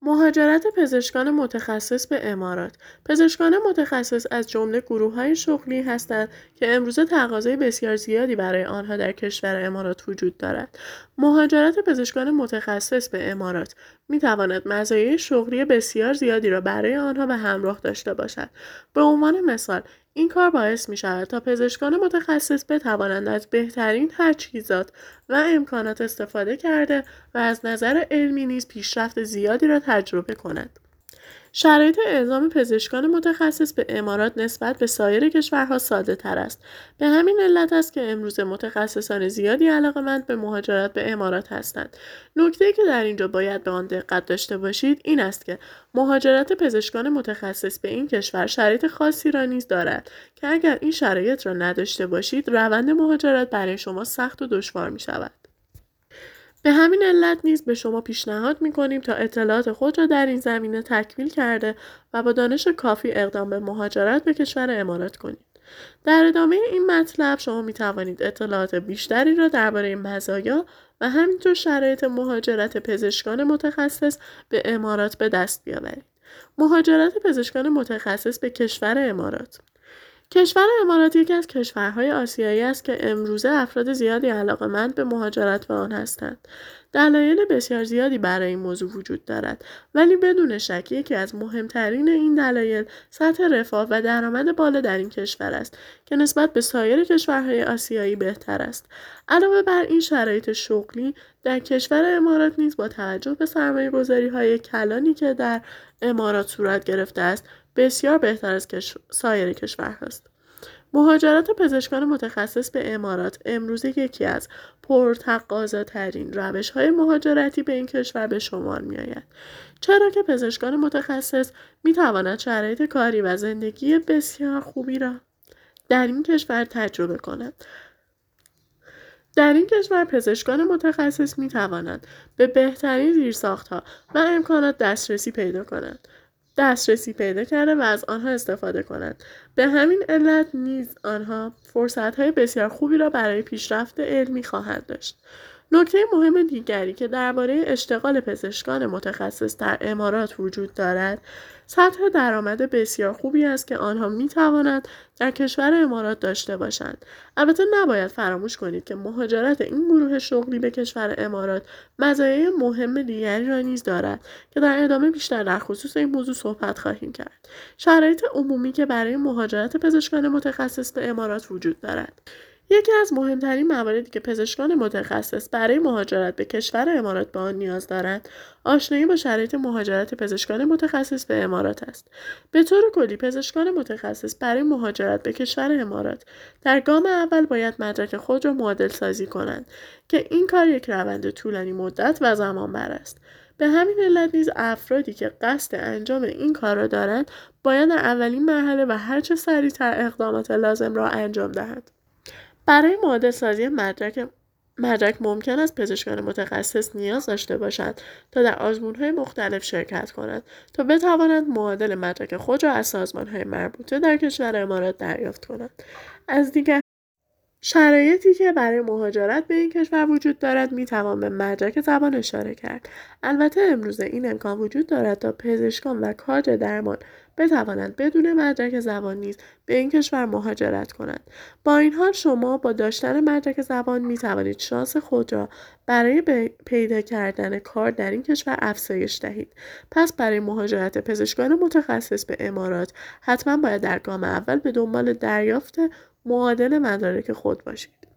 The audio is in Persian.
مهاجرت پزشکان متخصص به امارات. پزشکان متخصص از جمله گروه‌های شغلی هستند که امروزه تقاضای بسیار زیادی برای آنها در کشور امارات وجود دارد. مهاجرت پزشکان متخصص به امارات می‌تواند مزایای شغلی بسیار زیادی را برای آنها به همراه داشته باشد. به عنوان مثال، این کار باعث می‌شود تا پزشکان متخصص بتوانند از بهترین تجهیزات و امکانات استفاده کرده و از نظر علمی نیز پیشرفت زیادی را تجربه کنند. شرایط اعزام پزشکان متخصص به امارات نسبت به سایر کشورها ساده تر است. به همین علت است که امروزه متخصصان زیادی علاقه‌مند به مهاجرت به امارات هستند. نکته‌ای که در اینجا باید به آن دقت داشته باشید این است که مهاجرت پزشکان متخصص به این کشور شرایط خاصی را نیز دارد که اگر این شرایط را نداشته باشید روند مهاجرت برای شما سخت و دشوار می شود. به همین علت نیز به شما پیشنهاد می‌کنیم تا اطلاعات خود را در این زمینه تکمیل کرده و با دانش کافی اقدام به مهاجرت به کشور امارات کنید. در ادامه این مطلب شما می توانید اطلاعات بیشتری را درباره مزایا و همینطور شرایط مهاجرت پزشکان متخصص به امارات به دست بیاورید. مهاجرت پزشکان متخصص به کشور امارات. کشور امارات یکی از کشورهای آسیایی است که امروزه افراد زیادی علاقه‌مند به مهاجرت به آن هستند. دلایل بسیار زیادی برای این موضوع وجود دارد، ولی بدون شک یکی از مهمترین این دلایل سطح رفاه و درآمد بالا در این کشور است که نسبت به سایر کشورهای آسیایی بهتر است. علاوه بر این شرایط شغلی در کشور امارات نیز با توجه به سرمایه‌گذاری‌های کلانی که در امارات صورت گرفته است بسیار بهتر از سایر کشورهاست. مهاجرت پزشکان متخصص به امارات امروزه یکی از پرتقاضاترین روش‌های مهاجرتی به این کشور به شمار می‌آید، چرا که پزشکان متخصص می‌توانند شرایط کاری و زندگی بسیار خوبی را در این کشور تجربه کنند. در این کشور پزشکان متخصص می‌توانند به بهترین زیرساخت‌ها و امکانات دسترسی پیدا کرده و از آنها استفاده کنند. به همین علت نیز آنها فرصت‌های بسیار خوبی را برای پیشرفت علمی خواهند داشت. نکته مهم دیگری که درباره اشتغال پزشکان متخصص در امارات وجود دارد، سطح درآمد بسیار خوبی است که آنها می‌توانند در کشور امارات داشته باشند. البته نباید فراموش کنید که مهاجرت این گروه شغلی به کشور امارات مزایای مهم دیگری را نیز دارد که در ادامه بیشتر در خصوص این موضوع صحبت خواهیم کرد. شرایط عمومی که برای مهاجرت پزشکان متخصص به امارات وجود دارد. یکی از مهمترین مواردی که پزشکان متخصص برای مهاجرت به کشور امارات به آن نیاز دارند، آشنایی با شرایط مهاجرت پزشکان متخصص به امارات است. به طور کلی پزشکان متخصص برای مهاجرت به کشور امارات در گام اول باید مدرک خود را معادل سازی کنند که این کار یک روند طولانی مدت و زمان بر است. به همین علت نیز افرادی که قصد انجام این کار را دارند باید در اولین مرحله و هرچه سریعتر اقدامات لازم را انجام دهند. برای معادل سازی مدرک ممکن است پزشکان متخصص نیاز داشته باشند تا در آزمون‌های مختلف شرکت کنند تا بتوانند معادل مدرک خود را از سازمان‌های مربوطه در کشور امارات دریافت کنند. از دیگر شرایطی که برای مهاجرت به این کشور وجود دارد میتوان به مدرک زبان اشاره کرد. البته امروزه این امکان وجود دارد تا پزشکان و کادر درمان بتوانند بدون مدرک زبان نیز به این کشور مهاجرت کنند. با این حال شما با داشتن مدرک زبان میتوانید شانس خود را برای پیدا کردن کار در این کشور افزایش دهید. پس برای مهاجرت پزشکان متخصص به امارات حتما باید در گام اول به دنبال دریافت معادل مدارک خود باشید.